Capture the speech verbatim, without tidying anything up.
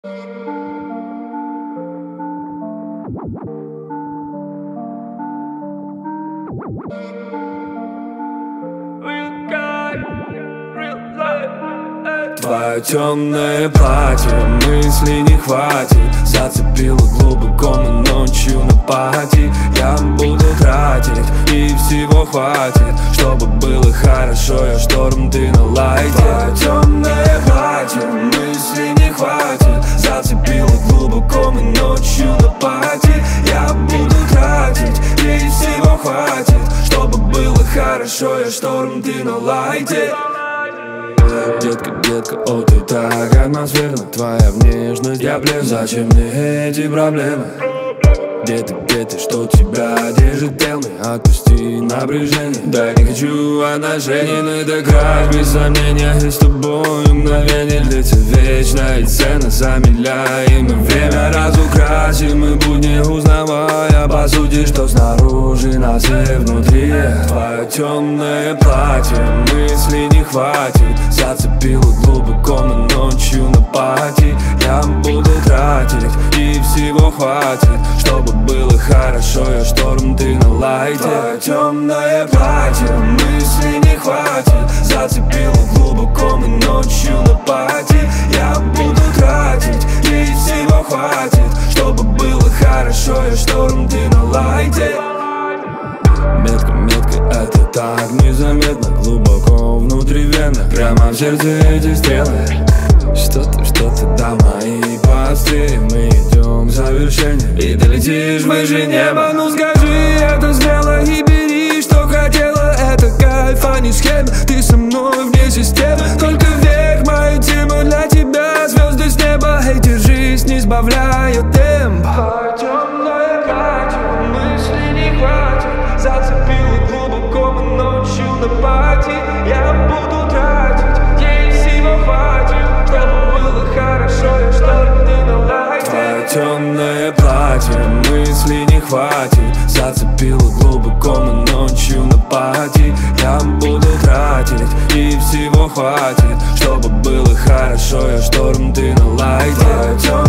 Твое темное платье, мыслей не хватит. Зацепило глубоко, но ночью на пати. Я буду тратить, и всего хватит, чтобы было хорошо, я шторм, ты на лайте. Твое темное платье, мыслей не хватит. Зацепило глубоко, мы ночью на пати. Я буду тратить, и всего хватит, чтобы было хорошо, я шторм, ты на лайте. Детка, детка, о, ты так атмосферна. Твоя внешность, я блин. Зачем мне эти проблемы? Где ты, где ты, что тебя держит? Tell me, отпусти напряжение. Да не хочу отношений, но это край. Без сомнения, и с тобой мгновение длится вечно. И цены замедляем, и время разукрасим. И будни узнавая, по сути, что снаружи нас и внутри. Твое темное платье, мыслей не хватит. Зацепило глубоко, но ночью на пати. Я буду тратить, и всего хватит, чтобы было хорошо, я шторм, ты на лайте. Твое темное платье, мыслей не хватит. Зацепило глубоко, мы ночью на пати. Я буду тратить, и всего хватит, чтобы было хорошо, я шторм, ты на лайте. Метка, метка, это так незаметно. Глубоко внутри вены, прямо в сердце эти стрелы. Что-то, что-то до моей посты. Мы идем к завершению, и ты летишь выше неба. Ну скажи это смело и бери, что хотела. Это кайф, а не схема. Ты со мной вне системы. Только вверх мою тему для тебя. Звезды с неба, эй, держись, не сбавляя темп. Темное платье, мыслей не хватит. Зацепило глубоко, мы ночью на пати. Я буду тратить, ей всего хватит, чтобы было хорошо, я шторм, ты на лайте. Твое темное платье, мыслей не хватит. Зацепило глубоко, мы ночью на пати. Я буду тратить, и всего хватит, чтобы было хорошо, я шторм, ты на лайте.